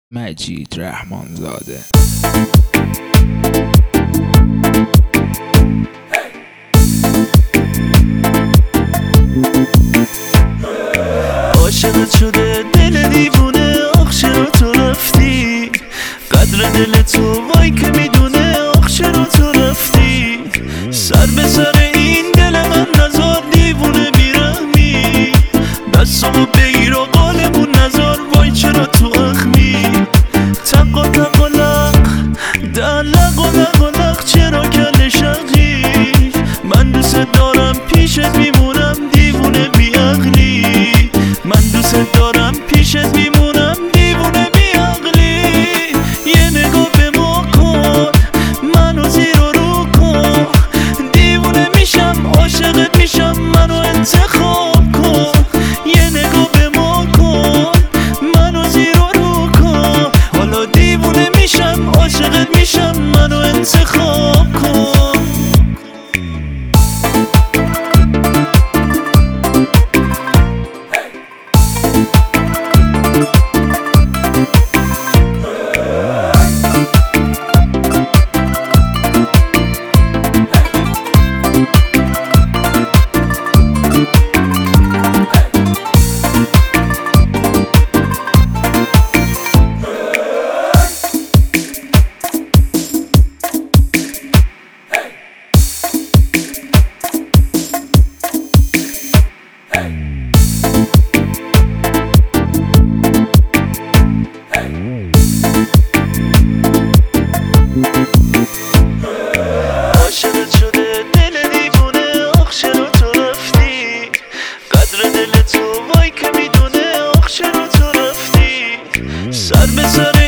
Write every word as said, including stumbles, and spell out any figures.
مجید رحمانزاده. عاشقت شده دل دیوونه، آخ چرا تو رفتی؟ قدر دل تو وای که میدونه، آخ چرا تو رفتی؟ سر به سر این دل من نزار، دیوونه بیرحمی، دستمو بگیر و قالمون نزار، وای چرا تو اخمی؟ تق و تق و لق در لق و لق و لق، چرا کل شقی؟ من دوست دارم پیشت میمونم، دیوونه بیعقلی، من دوست دارم پیشت میمونم، دیوونه بیعقلی. یه نگاه به ما کن، منو زیر و رو کن، دیوونه میشم عاشقت میشم، منو انتخاب کن. یه نگاه به ما کن، منو زیر و رو کن، حالا دیوونه میشم عاشقت میشم، منو انتخاب کن. عاشقت شده دل دیوونه، آخ چرا تو رفتی؟ قدر دل تو وای که میدونه، آخ چرا تو رفتی؟ سر به سر